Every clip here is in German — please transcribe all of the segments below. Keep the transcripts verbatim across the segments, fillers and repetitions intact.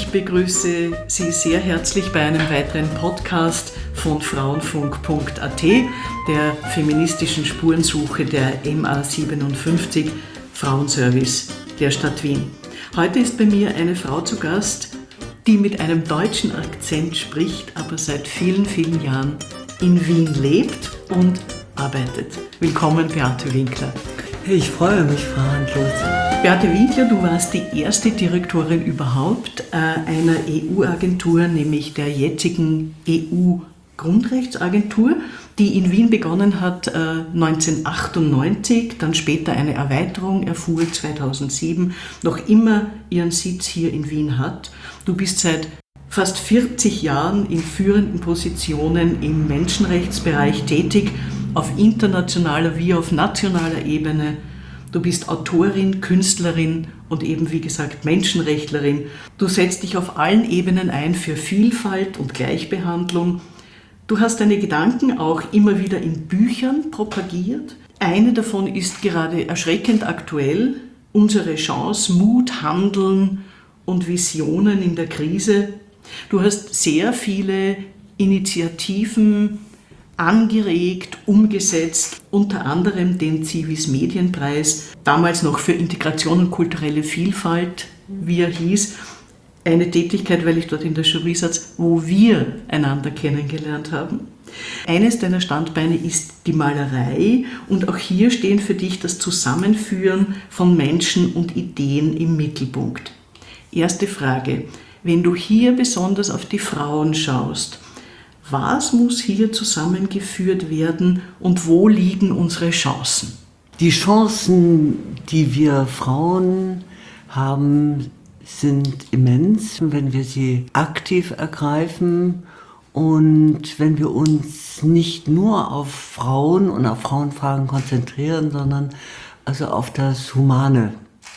begrüße Sie sehr herzlich bei einem weiteren Podcast von frauenfunk punkt a t, der feministischen Spurensuche der M A siebenundfünfzig, Frauenservice der Stadt Wien. Heute ist bei mir eine Frau zu Gast, die mit einem deutschen Akzent spricht, aber seit vielen, vielen Jahren in Wien lebt und arbeitet. Willkommen, Beate Winkler. Ich freue mich, Frau Handlos. Beate Winkler, du warst die erste Direktorin überhaupt äh, einer E U-Agentur, nämlich der jetzigen E U-Grundrechtsagentur, die in Wien begonnen hat äh, neunzehnhundertachtundneunzig, dann später eine Erweiterung erfuhr zweitausendsieben, noch immer ihren Sitz hier in Wien hat. Du bist seit fast vierzig Jahren in führenden Positionen im Menschenrechtsbereich tätig, auf internationaler wie auf nationaler Ebene. Du bist Autorin, Künstlerin und eben wie gesagt Menschenrechtlerin. Du setzt dich auf allen Ebenen ein für Vielfalt und Gleichbehandlung. Du hast deine Gedanken auch immer wieder in Büchern propagiert. Eine davon ist gerade erschreckend aktuell: Unsere Chance, Mut, Handeln und Visionen in der Krise. Du hast sehr viele Initiativen angeregt, umgesetzt, unter anderem den Zivis Medienpreis, damals noch für Integration und kulturelle Vielfalt, wie er hieß. Eine Tätigkeit, weil ich dort in der Jury saß, wo wir einander kennengelernt haben. Eines deiner Standbeine ist die Malerei und auch hier stehen für dich das Zusammenführen von Menschen und Ideen im Mittelpunkt. Erste Frage: Wenn du hier besonders auf die Frauen schaust, was muss hier zusammengeführt werden und wo liegen unsere Chancen? Die Chancen, die wir Frauen haben, sind immens, wenn wir sie aktiv ergreifen und wenn wir uns nicht nur auf Frauen und auf Frauenfragen konzentrieren, sondern also auf das Humane.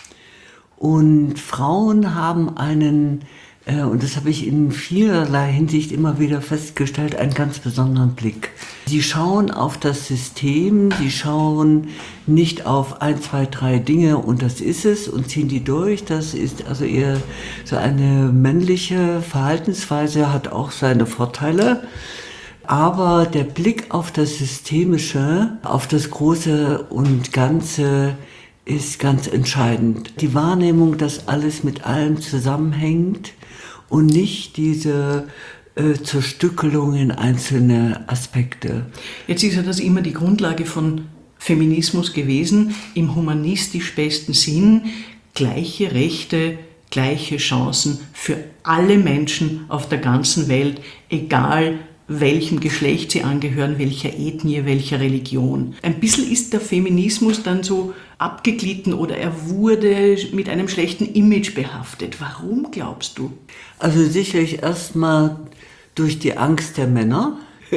Und Frauen haben einen, äh, und das habe ich in vielerlei Hinsicht immer wieder festgestellt, einen ganz besonderen Blick. Sie schauen auf das System, sie schauen nicht auf ein, zwei, drei Dinge und das ist es und ziehen die durch. Das ist also eher so eine männliche Verhaltensweise, hat auch seine Vorteile. Aber der Blick auf das Systemische, auf das Große und Ganze ist ganz entscheidend. Die Wahrnehmung, dass alles mit allem zusammenhängt und nicht diese äh, Zerstückelung in einzelne Aspekte. Jetzt ist ja das immer die Grundlage von Feminismus gewesen, im humanistisch besten Sinn: gleiche Rechte, gleiche Chancen für alle Menschen auf der ganzen Welt, egal welchem Geschlecht sie angehören, welcher Ethnie, welcher Religion. Ein bisschen ist der Feminismus dann so abgeglitten oder er wurde mit einem schlechten Image behaftet. Warum, glaubst du? Also sicherlich erstmal durch die Angst der Männer.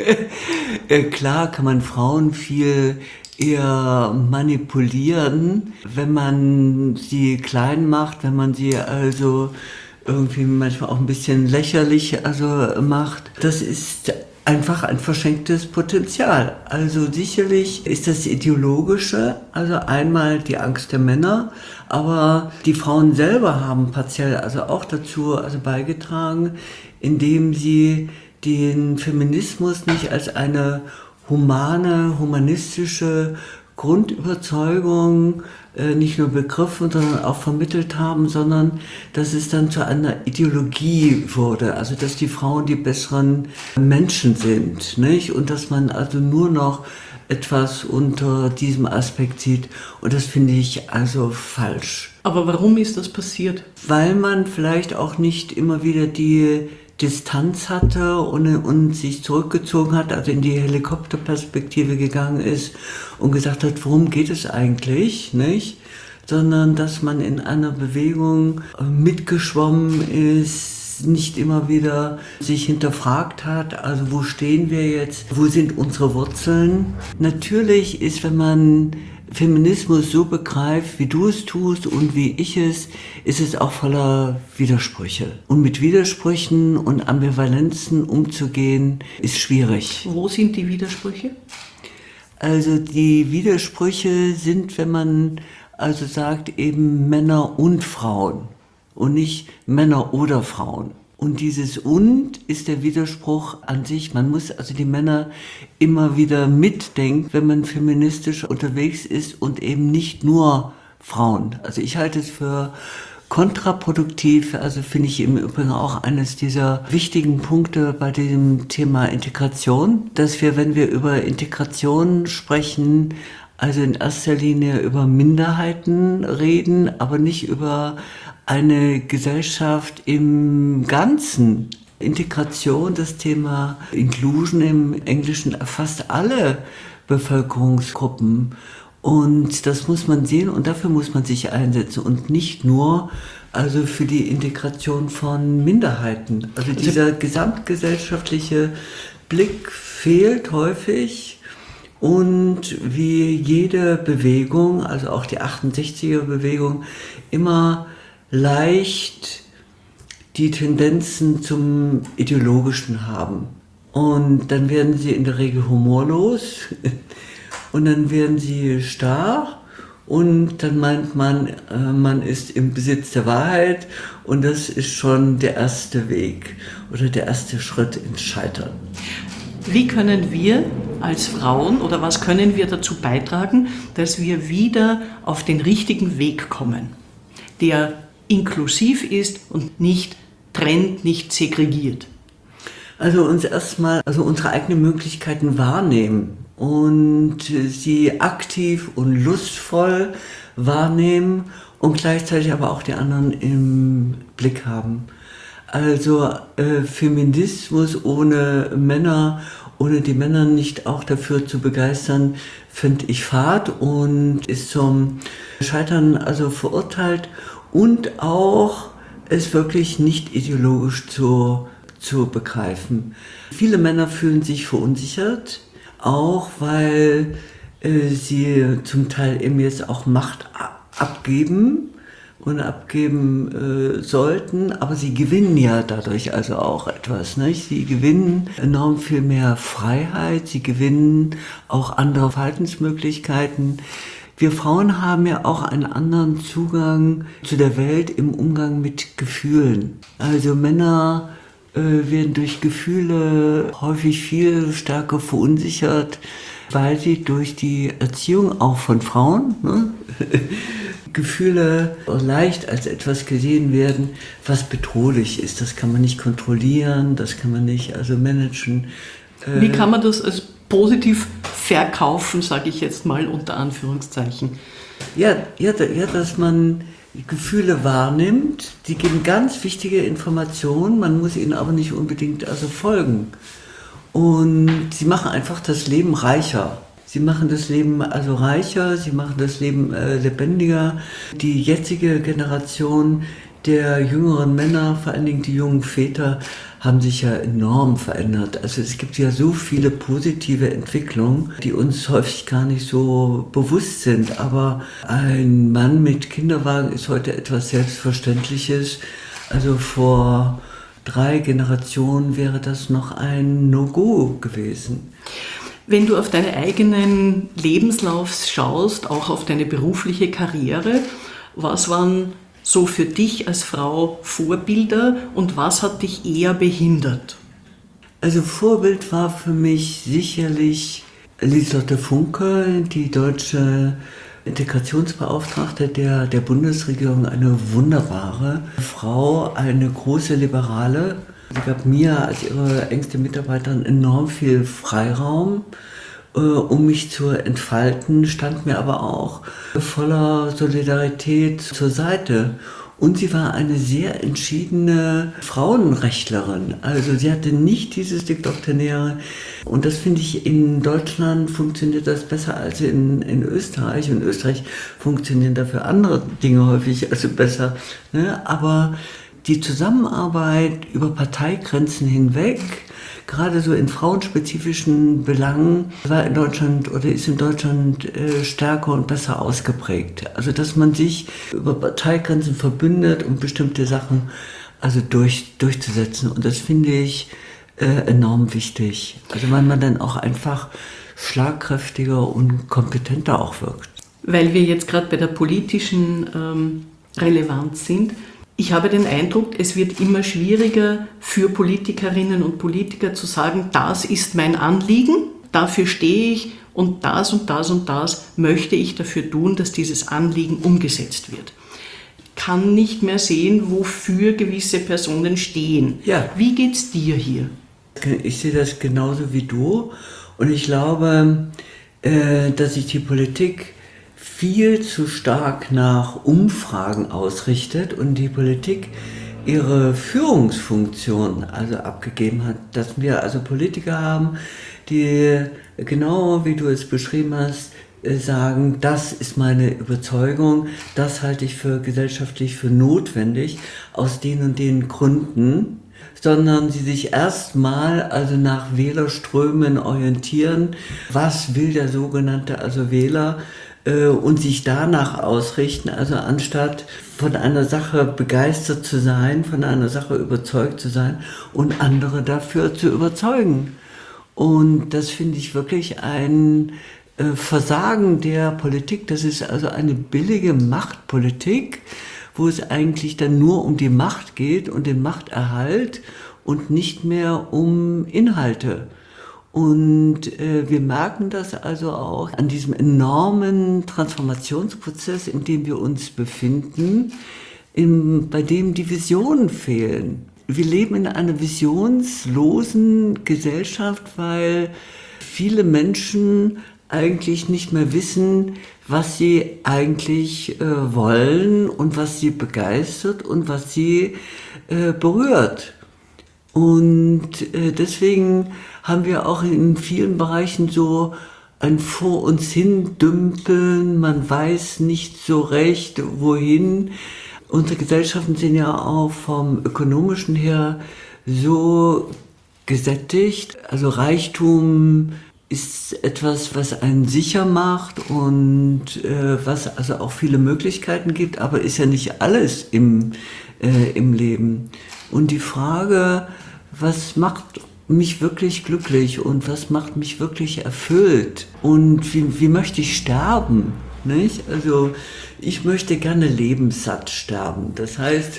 Klar kann man Frauen viel eher manipulieren, wenn man sie klein macht, wenn man sie also irgendwie manchmal auch ein bisschen lächerlich also macht. Das ist einfach ein verschenktes Potenzial. Also sicherlich ist das Ideologische, also einmal die Angst der Männer, aber die Frauen selber haben partiell also auch dazu also beigetragen, indem sie den Feminismus nicht als eine humane, humanistische Grundüberzeugung äh, nicht nur begriffen, sondern auch vermittelt haben, sondern dass es dann zu einer Ideologie wurde, also dass die Frauen die besseren Menschen sind, nicht? Und dass man also nur noch etwas unter diesem Aspekt sieht, und das finde ich also falsch. Aber warum ist das passiert? Weil man vielleicht auch nicht immer wieder die Distanz hatte und, und sich zurückgezogen hat, also in die Helikopterperspektive gegangen ist und gesagt hat, worum geht es eigentlich, nicht? Sondern dass man in einer Bewegung mitgeschwommen ist, nicht immer wieder sich hinterfragt hat, also wo stehen wir jetzt, wo sind unsere Wurzeln? Natürlich ist, wenn man Feminismus so begreift, wie du es tust und wie ich es, ist es auch voller Widersprüche. Und mit Widersprüchen und Ambivalenzen umzugehen, ist schwierig. Wo sind die Widersprüche? Also die Widersprüche sind, wenn man also sagt, eben Männer und Frauen. und nicht Männer oder Frauen. Und dieses Und ist der Widerspruch an sich. Man muss also die Männer immer wieder mitdenken, wenn man feministisch unterwegs ist und eben nicht nur Frauen. Also ich halte es für kontraproduktiv, also finde ich im Übrigen auch eines dieser wichtigen Punkte bei dem Thema Integration, dass wir, wenn wir über Integration sprechen, also in erster Linie über Minderheiten reden, aber nicht über eine Gesellschaft im Ganzen. Integration, das Thema Inclusion im Englischen erfasst alle Bevölkerungsgruppen. Und das muss man sehen und dafür muss man sich einsetzen und nicht nur also für die Integration von Minderheiten. Also dieser gesamtgesellschaftliche Blick fehlt häufig und wie jede Bewegung, also auch die achtundsechziger-Bewegung, immer leicht die Tendenzen zum Ideologischen haben. Und dann werden sie in der Regel humorlos. Und dann werden sie starr und dann meint man, man ist im Besitz der Wahrheit und das ist schon der erste Weg oder der erste Schritt ins Scheitern. Wie können wir als Frauen oder was können wir dazu beitragen, dass wir wieder auf den richtigen Weg kommen, der inklusiv ist und nicht trennt, nicht segregiert? Also uns erstmal, also unsere eigenen Möglichkeiten wahrnehmen und sie aktiv und lustvoll wahrnehmen und gleichzeitig aber auch die anderen im Blick haben. Also äh, Feminismus ohne Männer, ohne die Männer nicht auch dafür zu begeistern, finde ich fad und ist zum Scheitern also verurteilt und auch es wirklich nicht ideologisch zu, zu begreifen. Viele Männer fühlen sich verunsichert, auch weil äh, sie zum Teil eben jetzt auch Macht abgeben und abgeben äh, sollten, aber sie gewinnen ja dadurch also auch etwas, nicht? Sie gewinnen enorm viel mehr Freiheit, sie gewinnen auch andere Verhaltensmöglichkeiten. Wir Frauen haben ja auch einen anderen Zugang zu der Welt im Umgang mit Gefühlen. Also Männer äh, werden durch Gefühle häufig viel stärker verunsichert, weil sie durch die Erziehung auch von Frauen, ne, Gefühle leicht als etwas gesehen werden, was bedrohlich ist. Das kann man nicht kontrollieren, das kann man nicht also managen. Äh, Wie kann man das als positiv verkaufen, sage ich jetzt mal unter Anführungszeichen? Ja, ja, ja, dass man Gefühle wahrnimmt, die geben ganz wichtige Informationen, man muss ihnen aber nicht unbedingt also folgen. Und sie machen einfach das Leben reicher. Sie machen das Leben also reicher, sie machen das Leben äh, lebendiger. Die jetzige Generation der jüngeren Männer, vor allen Dingen die jungen Väter, haben sich ja enorm verändert. Also es gibt ja so viele positive Entwicklungen, die uns häufig gar nicht so bewusst sind. Aber ein Mann mit Kinderwagen ist heute etwas Selbstverständliches. Also vor drei Generationen wäre das noch ein No-Go gewesen. Wenn du auf deinen eigenen Lebenslauf schaust, auch auf deine berufliche Karriere, was waren so für dich als Frau Vorbilder und was hat dich eher behindert? Also Vorbild war für mich sicherlich Lieselotte Funke, die deutsche Integrationsbeauftragte der, der Bundesregierung, eine wunderbare Frau, eine große Liberale. Sie gab mir als ihre engste Mitarbeiterin enorm viel Freiraum, äh, um mich zu entfalten, stand mir aber auch voller Solidarität zur Seite. Und sie war eine sehr entschiedene Frauenrechtlerin. Also sie hatte nicht dieses Dickdoktrinäre. Und das finde ich, in Deutschland funktioniert das besser als in, in Österreich. In Österreich funktionieren dafür andere Dinge häufig also besser. Ne? Aber die Zusammenarbeit über Parteigrenzen hinweg, gerade so in frauenspezifischen Belangen, war in Deutschland oder ist in Deutschland äh, stärker und besser ausgeprägt. Also dass man sich über Parteigrenzen verbündet, um bestimmte Sachen also durch, durchzusetzen. Und das finde ich äh, enorm wichtig. Also weil man dann auch einfach schlagkräftiger und kompetenter auch wirkt. Weil wir jetzt gerade bei der politischen ähm, Relevanz sind, Ich habe den Eindruck, es wird immer schwieriger für Politikerinnen und Politiker zu sagen, das ist mein Anliegen, dafür stehe ich und das und das und das möchte ich dafür tun, dass dieses Anliegen umgesetzt wird. Ich kann nicht mehr sehen, wofür gewisse Personen stehen. Ja. Wie geht's dir hier? Ich sehe das genauso wie du und ich glaube, dass sich die Politik viel zu stark nach Umfragen ausrichtet und die Politik ihre Führungsfunktion also abgegeben hat, dass wir also Politiker haben, die genau wie du es beschrieben hast, sagen, das ist meine Überzeugung, das halte ich für gesellschaftlich für notwendig, aus den und den Gründen, sondern sie sich erstmal also nach Wählerströmen orientieren, was will der sogenannte also Wähler, äh, und sich danach ausrichten, also anstatt von einer Sache begeistert zu sein, von einer Sache überzeugt zu sein und andere dafür zu überzeugen. Und das finde ich wirklich ein äh, Versagen der Politik, das ist also eine billige Machtpolitik, wo es eigentlich dann nur um die Macht geht und den Machterhalt und nicht mehr um Inhalte. Und äh, wir merken das also auch an diesem enormen Transformationsprozess, in dem wir uns befinden, in, bei dem die Visionen fehlen. Wir leben in einer visionslosen Gesellschaft, weil viele Menschen eigentlich nicht mehr wissen, was sie eigentlich äh, wollen und was sie begeistert und was sie äh, berührt. Und äh, deswegen haben wir auch in vielen Bereichen so ein vor uns hin dümpeln, man weiß nicht so recht, wohin. Unsere Gesellschaften sind ja auch vom Ökonomischen her so gesättigt, also Reichtum ist etwas, was einen sicher macht und äh, was also auch viele Möglichkeiten gibt, aber ist ja nicht alles im, äh, im Leben. Und die Frage, was macht mich wirklich glücklich und was macht mich wirklich erfüllt und wie, wie möchte ich sterben? Nicht? Also ich möchte gerne lebenssatt sterben. Das heißt,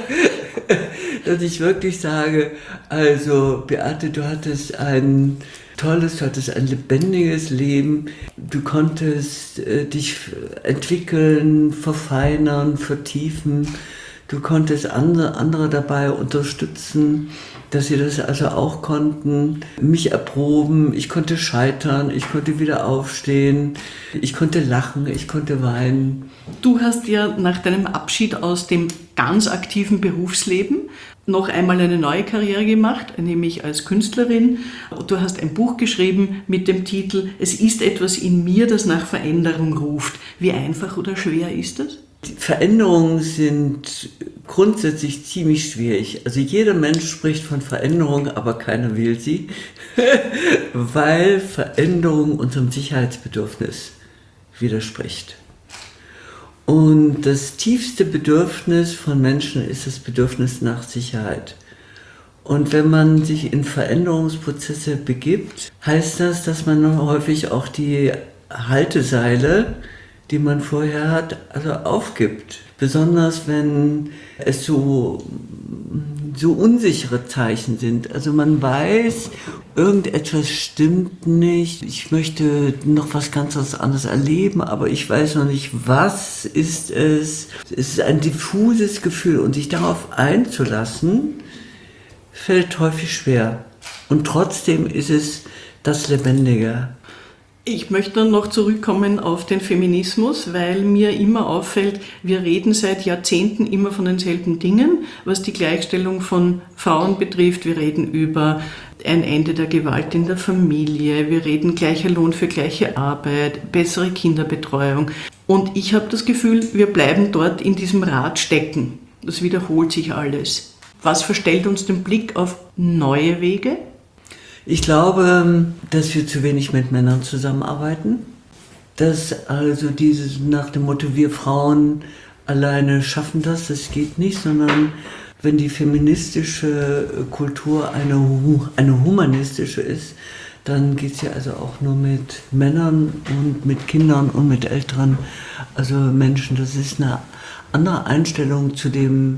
dass ich wirklich sage, also Beate, du hattest ein tolles, du hattest ein lebendiges Leben, du konntest äh, dich entwickeln, verfeinern, vertiefen, du konntest andere, andere dabei unterstützen, dass sie das also auch konnten, mich erproben, ich konnte scheitern, ich konnte wieder aufstehen, ich konnte lachen, ich konnte weinen. Du hast ja nach deinem Abschied aus dem ganz aktiven Berufsleben noch einmal eine neue Karriere gemacht, nämlich als Künstlerin. Du hast ein Buch geschrieben mit dem Titel „Es ist etwas in mir, das nach Veränderung ruft". Wie einfach oder schwer ist das? Die Veränderungen sind grundsätzlich ziemlich schwierig. Also jeder Mensch spricht von Veränderung, aber keiner will sie, weil Veränderung unserem Sicherheitsbedürfnis widerspricht. Und das tiefste Bedürfnis von Menschen ist das Bedürfnis nach Sicherheit. Und wenn man sich in Veränderungsprozesse begibt, heißt das, dass man häufig auch die Halteseile, die man vorher hat, also aufgibt. Besonders wenn es so, so unsichere Zeichen sind. Also man weiß, irgendetwas stimmt nicht. Ich möchte noch was ganz anderes erleben, aber ich weiß noch nicht, was ist es. Es ist ein diffuses Gefühl und sich darauf einzulassen, fällt häufig schwer. Und trotzdem ist es das Lebendige. Ich möchte noch zurückkommen auf den Feminismus, weil mir immer auffällt, wir reden seit Jahrzehnten immer von denselben Dingen, was die Gleichstellung von Frauen betrifft. Wir reden über ein Ende der Gewalt in der Familie, wir reden gleicher Lohn für gleiche Arbeit, bessere Kinderbetreuung. Und ich habe das Gefühl, wir bleiben dort in diesem Rad stecken. Das wiederholt sich alles. Was verstellt uns den Blick auf neue Wege? Ich glaube, dass wir zu wenig mit Männern zusammenarbeiten. Dass also dieses nach dem Motto, wir Frauen alleine schaffen das, das geht nicht, sondern wenn die feministische Kultur eine, eine humanistische ist, dann geht es ja also auch nur mit Männern und mit Kindern und mit älteren also Menschen. Das ist eine andere Einstellung zu dem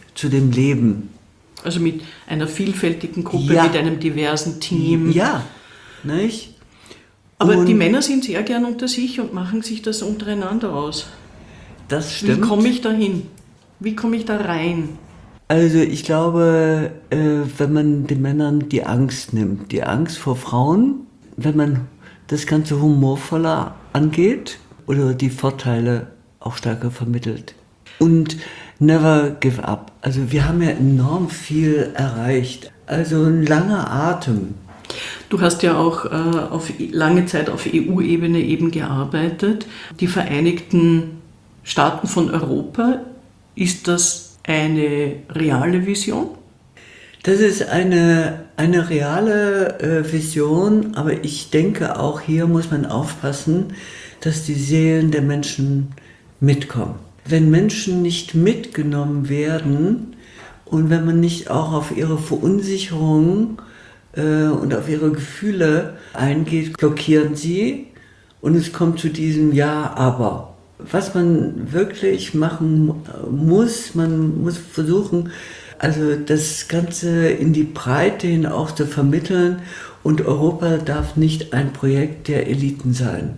zu dem Leben. Also mit einer vielfältigen Gruppe, Ja. mit einem diversen Team. Ja, nicht? Aber Und die Männer sind sehr gern unter sich und machen sich das untereinander aus. das Wie stimmt. komme ich da hin? Wie komme ich da rein? Also ich glaube, äh, wenn man den Männern die Angst nimmt, die Angst vor Frauen, wenn man das Ganze humorvoller angeht oder die Vorteile auch stärker vermittelt. Und never give up. Also wir haben ja enorm viel erreicht. Also ein langer Atem. Du hast ja auch äh, auf lange Zeit auf E U-Ebene eben gearbeitet. Die Vereinigten Staaten von Europa, ist das eine reale Vision? Das ist eine, eine reale äh, Vision, aber ich denke, auch hier muss man aufpassen, dass die Seelen der Menschen mitkommen. Wenn Menschen nicht mitgenommen werden und wenn man nicht auch auf ihre Verunsicherung äh, und auf ihre Gefühle eingeht, blockieren sie und es kommt zu diesem Ja, aber. Was man wirklich machen muss, man muss versuchen, also das Ganze in die Breite hin auch zu vermitteln, und Europa darf nicht ein Projekt der Eliten sein.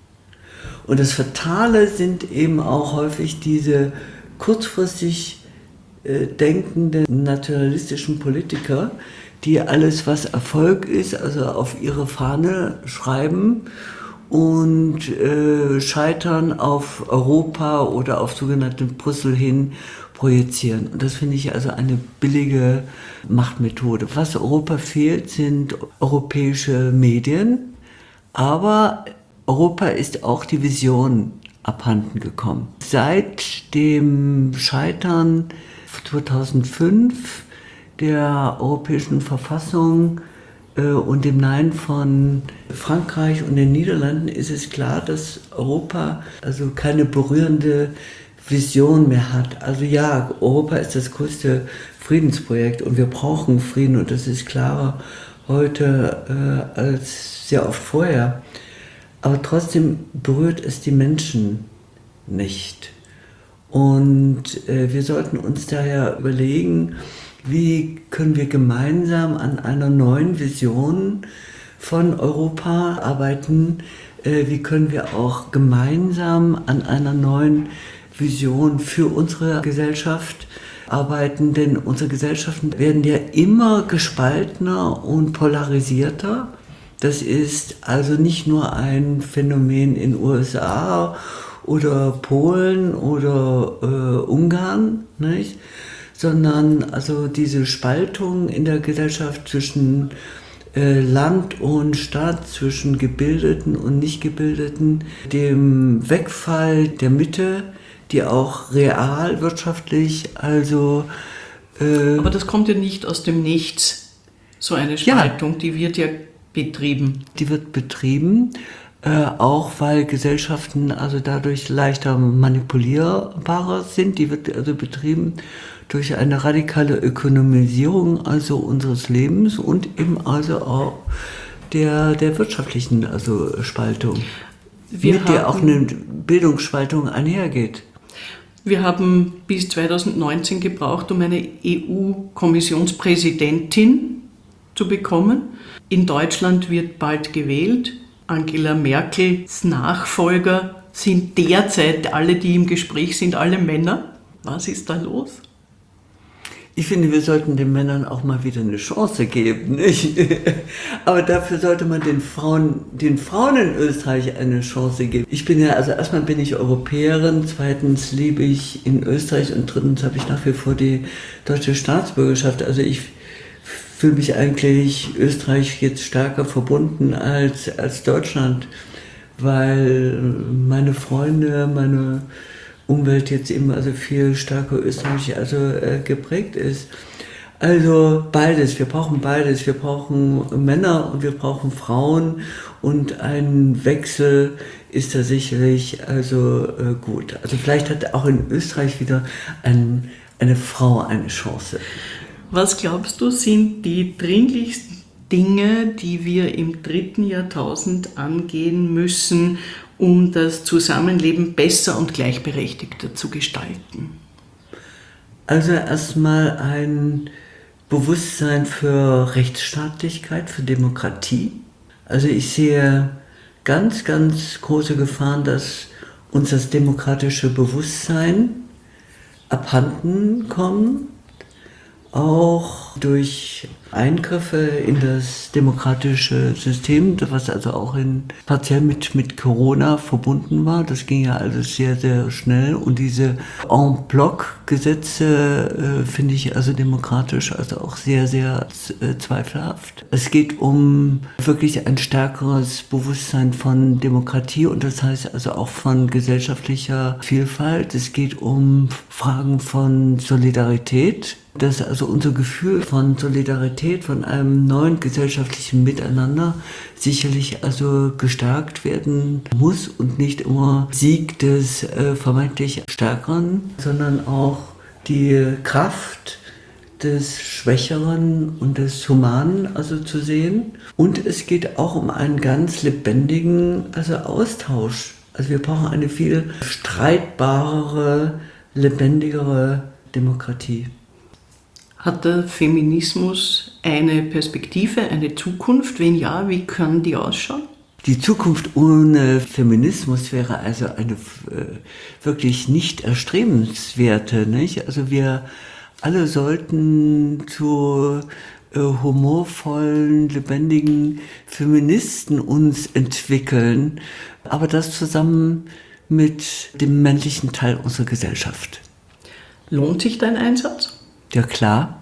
Und das Fatale sind eben auch häufig diese kurzfristig äh, denkenden naturalistischen Politiker, die alles, was Erfolg ist, also auf ihre Fahne schreiben und äh, Scheitern auf Europa oder auf sogenannten Brüssel hin projizieren. Und das finde ich also eine billige Machtmethode. Was Europa fehlt, sind europäische Medien, aber Europa ist auch die Vision abhanden gekommen. Seit dem Scheitern zweitausendfünf der Europäischen Verfassung und dem Nein von Frankreich und den Niederlanden ist es klar, dass Europa also keine berührende Vision mehr hat. Also ja, Europa ist das größte Friedensprojekt und wir brauchen Frieden, und das ist klarer heute äh, als sehr oft vorher. Aber trotzdem berührt es die Menschen nicht. Und äh, wir sollten uns daher überlegen, wie können wir gemeinsam an einer neuen Vision von Europa arbeiten? Wie können wir auch gemeinsam an einer neuen Vision für unsere Gesellschaft arbeiten? Denn unsere Gesellschaften werden ja immer gespaltener und polarisierter. Das ist also nicht nur ein Phänomen in den U S A oder Polen oder äh, Ungarn, nicht? Sondern also diese Spaltung in der Gesellschaft zwischen äh, Land und Stadt, zwischen Gebildeten und Nichtgebildeten, dem Wegfall der Mitte, die auch real wirtschaftlich, also... Äh, Aber das kommt ja nicht aus dem Nichts, so eine Spaltung, ja, die wird ja betrieben. Die wird betrieben, äh, auch weil Gesellschaften also dadurch leichter manipulierbarer sind. Die wird also betrieben durch eine radikale Ökonomisierung also unseres Lebens und eben also auch der, der wirtschaftlichen also Spaltung, Wir mit der auch eine Bildungsspaltung einhergeht. Wir haben bis zweitausendneunzehn gebraucht, um eine E U-Kommissionspräsidentin zu bekommen. In Deutschland wird bald gewählt. Angela Merkels Nachfolger sind derzeit alle, die im Gespräch sind, alle Männer. Was ist da los? Ich finde, wir sollten den Männern auch mal wieder eine Chance geben, nicht? Aber dafür sollte man den Frauen, den Frauen in Österreich eine Chance geben. Ich bin ja, also erstmal bin ich Europäerin, zweitens lebe ich in Österreich und drittens habe ich nach wie vor die deutsche Staatsbürgerschaft. Also ich fühle mich eigentlich Österreich jetzt stärker verbunden als, als Deutschland, weil meine Freunde, meine Umwelt jetzt eben also viel stärker österreichisch also äh, geprägt ist. Also beides, wir brauchen beides. Wir brauchen Männer und wir brauchen Frauen, und ein Wechsel ist da sicherlich also äh, gut. Also vielleicht hat auch in Österreich wieder ein, eine Frau eine Chance. Was glaubst du, sind die dringlichsten Dinge, die wir im dritten Jahrtausend angehen müssen, um das Zusammenleben besser und gleichberechtigter zu gestalten? Also erstmal ein Bewusstsein für Rechtsstaatlichkeit, für Demokratie. Also ich sehe ganz, ganz große Gefahren, dass uns das demokratische Bewusstsein abhanden kommt, auch durch Eingriffe in das demokratische System, was also auch in, partiell mit, mit Corona verbunden war. Das ging ja alles sehr, sehr schnell. Und diese En-Bloc-Gesetze äh, finde ich also demokratisch also auch sehr, sehr äh, zweifelhaft. Es geht um wirklich ein stärkeres Bewusstsein von Demokratie und das heißt also auch von gesellschaftlicher Vielfalt. Es geht um Fragen von Solidarität. Dass also unser Gefühl von Solidarität, von einem neuen gesellschaftlichen Miteinander sicherlich also gestärkt werden muss und nicht immer Sieg des äh, vermeintlich Stärkeren, sondern auch die Kraft des Schwächeren und des Humanen also zu sehen. Und es geht auch um einen ganz lebendigen also Austausch. Also wir brauchen eine viel streitbarere, lebendigere Demokratie. Hat der Feminismus eine Perspektive, eine Zukunft? Wenn ja, wie kann die ausschauen? Die Zukunft ohne Feminismus wäre also eine äh, wirklich nicht erstrebenswerte, nicht? Also wir alle sollten zu äh, humorvollen, lebendigen Feministen uns entwickeln, aber das zusammen mit dem männlichen Teil unserer Gesellschaft. Lohnt sich dein Einsatz? Ja, klar.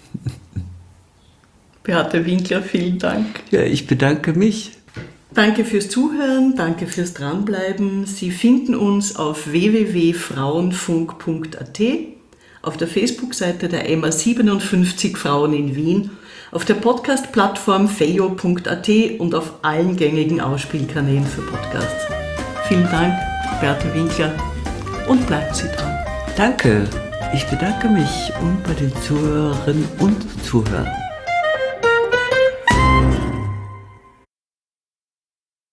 Beate Winkler, vielen Dank. Ja, ich bedanke mich. Danke fürs Zuhören, danke fürs Dranbleiben. Sie finden uns auf w w w punkt frauenfunk punkt a t, auf der Facebook-Seite der M A siebenundfünfzig Frauen in Wien, auf der Podcast-Plattform feio punkt a t und auf allen gängigen Ausspielkanälen für Podcasts. Vielen Dank, Beate Winkler, und bleibt Sie dran. Danke. Ich bedanke mich und bei den Zuhörerinnen und Zuhörern.